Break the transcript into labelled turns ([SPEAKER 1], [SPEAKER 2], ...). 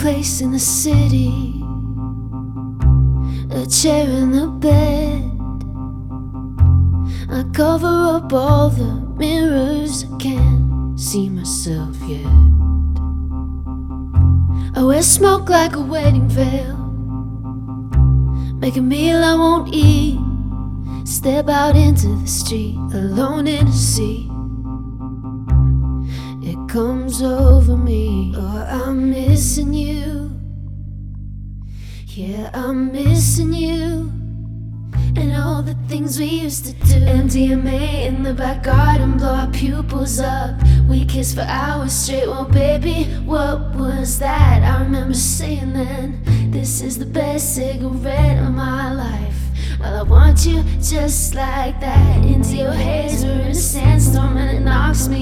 [SPEAKER 1] place in the city, a chair in the bed. I cover up all the mirrors, I can't see myself yet. I wear smoke like a wedding veil, make a meal I won't eat, step out into the street, alone in a sea. It comes over me, oh, I'm missing you. Yeah, I'm missing you, and all the things we used to do. MDMA in the back garden, blow our pupils up. We kissed for hours straight, well baby, what was that? I remember saying then, this is the best cigarette of my life. Well, I want you just like that, into your haze or in a sandstorm, and it knocks me